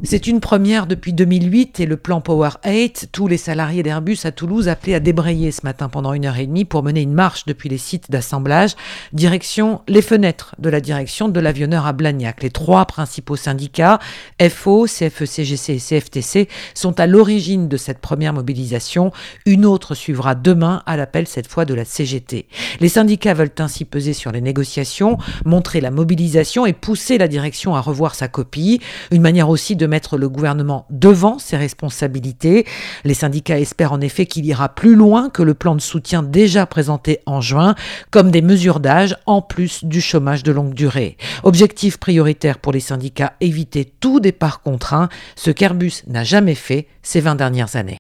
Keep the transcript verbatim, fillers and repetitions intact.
C'est une première depuis deux mille huit et le plan Power huit, tous les salariés d'Airbus à Toulouse appelés à débrayer ce matin pendant une heure et demie pour mener une marche depuis les sites d'assemblage, direction les fenêtres de la direction de l'avionneur à Blagnac. Les trois principaux syndicats, F O, C F E C G C et C F T C, sont à l'origine de cette première mobilisation. Une autre suivra demain à l'appel cette fois de la C G T. Les syndicats veulent ainsi peser sur les négociations, montrer la mobilisation et pousser la direction à revoir sa copie. Une manière aussi de mettre mettre le gouvernement devant ses responsabilités. Les syndicats espèrent en effet qu'il ira plus loin que le plan de soutien déjà présenté en juin, comme des mesures d'âge en plus du chômage de longue durée. Objectif prioritaire pour les syndicats, éviter tout départ contraint, ce qu'Airbus n'a jamais fait ces vingt dernières années.